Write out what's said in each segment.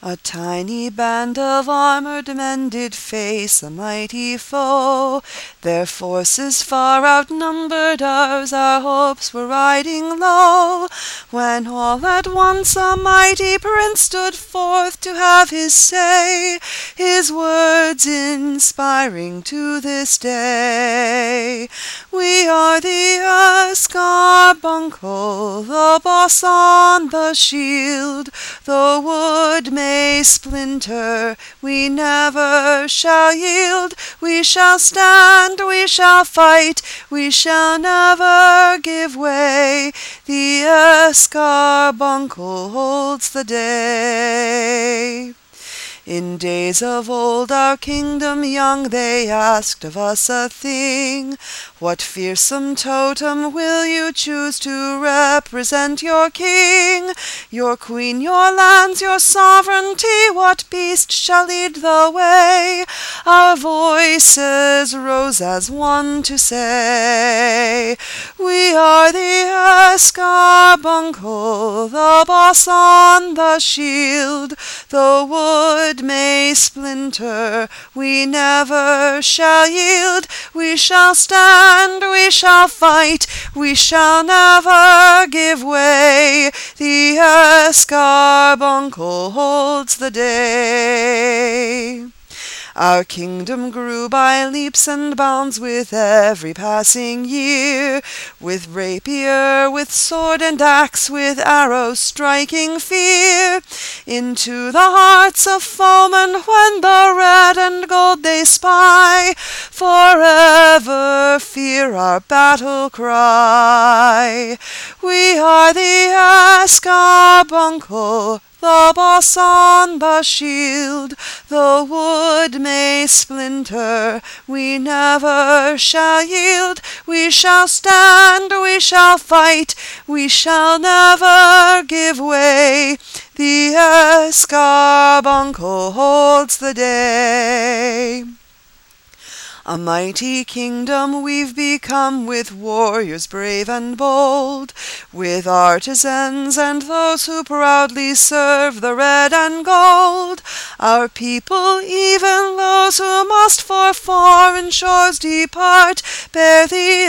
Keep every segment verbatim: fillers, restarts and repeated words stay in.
A tiny band of armored men did face a mighty foe. Their forces far outnumbered ours, our hopes were riding low, when all at once a mighty prince stood forth to have his say, his words inspiring to this day. We are the escarbuncle, the boss on the shield. Though wood may splinter, we never shall yield. We shall stand, we shall fight, we shall never give way. The escarbuncle holds the day. In days of old, our kingdom young, they asked of us a thing. What fearsome totem will you choose to represent your king? Your queen, your lands, your sovereignty, what beast shall lead the way? Our voices rose as one to say, we are the escarbuncle, the boss on the shield. Though wood may splinter, we never shall yield. We shall stand, we shall fight, we shall never give way. The escarbuncle holds the day. Our kingdom grew by leaps and bounds with every passing year, with rapier, with sword and axe, with arrows striking fear into the hearts of foemen when the red and gold they spy. Forever fear our battle cry. We are the escarbuncle, the boss on the shield. Though wood may splinter, we never shall yield. We shall stand, we shall fight, we shall never give way. The escarbuncle holds the day. A mighty kingdom we've become, with warriors brave and bold, with artisans and those who proudly serve the red and gold. Our people, even those who must for foreign shores depart, bear the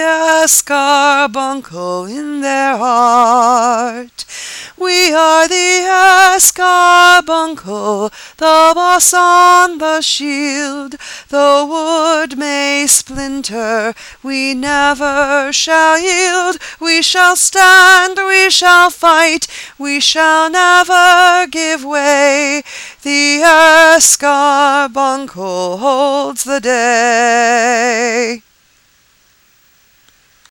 escarbuncle in their heart. We are the escarbuncle, the boss on the shield. Though wood may splinter, we never shall yield. We shall stand, we shall fight, we shall never give way. The escarbuncle holds the day.